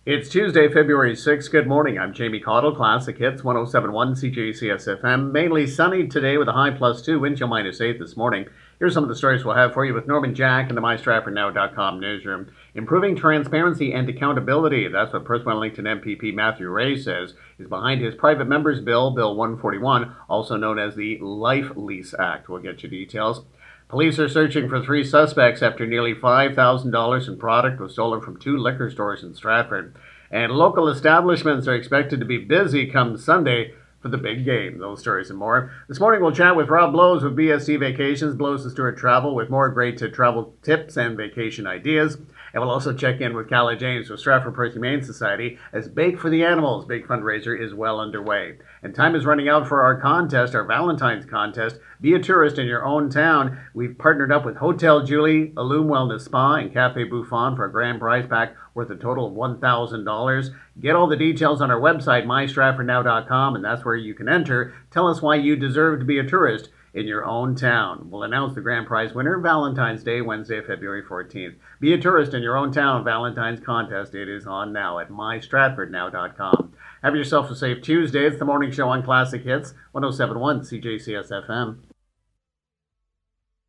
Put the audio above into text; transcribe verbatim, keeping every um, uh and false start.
It's Tuesday, February sixth. Good morning. I'm Jamie Caudle, Classic Hits one oh seven point one C J C S F M. Mainly sunny today with a high plus two, wind chill minus eight this morning. Here's some of the stories we'll have for you with Norman Jack in the my stratford now dot com newsroom. Improving transparency and accountability. That's what Perth Wellington M P P Matthew Ray says is behind his private members bill, Bill one forty-one, also known as the Life Lease Act. We'll get you details. Police are searching for three suspects after nearly five thousand dollars in product was stolen from two liquor stores in Stratford. And local establishments are expected to be busy come Sunday for the big game. Those stories and more. This morning we'll chat with Rob Blows with B S C Vacations, Blows and Stewart Travel, with more great travel tips and vacation ideas. And we'll also check in with Calla James with Stratford Perth Humane Society as Bake for the Animals big fundraiser is well underway. And time is running out for our contest, our Valentine's contest. Be a tourist in your own town. We've partnered up with Hotel Julie, Illume Wellness Spa, and Cafe Buffon for a grand prize pack worth a total of one thousand dollars. Get all the details on our website, my stratford now dot com, and that's where you can enter. Tell us why you deserve to be a tourist in your own town. We'll announce the grand prize winner Valentine's Day, Wednesday, February fourteenth. Be a tourist in your own town Valentine's contest. It is on now at my stratford now dot com. Have yourself a safe Tuesday. It's the morning show on Classic Hits one oh seven point one C J C S F M.